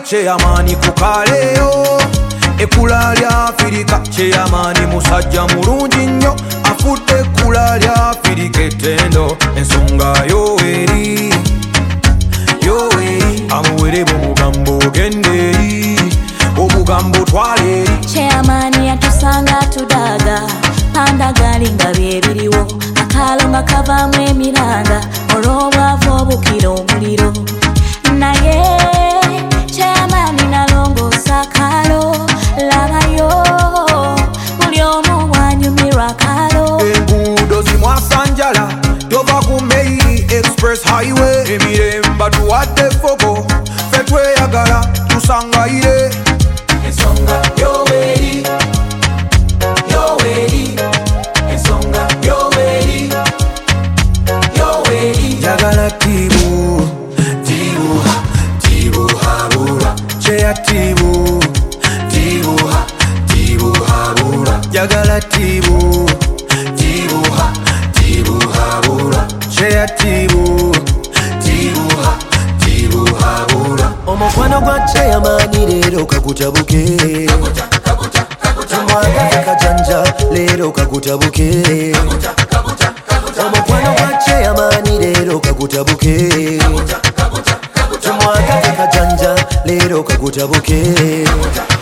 Chairman kukaleo ekula lya Afrika Chairman musajja mulungi nnyo afudde ekula lya Afrika ettendo ensonga Yoweri amuwere mu bugambo ogende eri obugambo twale eri Chairman yatusanga tudaga pandagali nga byebiriwo akalo nga kavaamu emiranga olw'obwavu obukira omuliro naye Chairman nalongoosa akalo labayo buli omu bwanyumirwa akalo enguudo zimwasanjala tova ku Main Express Highway emiremba tuwadde fogo ffe tweyagala tusangayire ensonga Yoweri ensonga Yoweri njagala tibuhabulwa Chair tibuhabulwa njagala tibuhabulwa Chair tibuhabulwa omukwano gwa Chairman leero kakutabuke tumwagaze kajanja leero kakutabuke omukwano gwa Chairman leero kakutabuke tumwagaze kajanja leero kakutabuke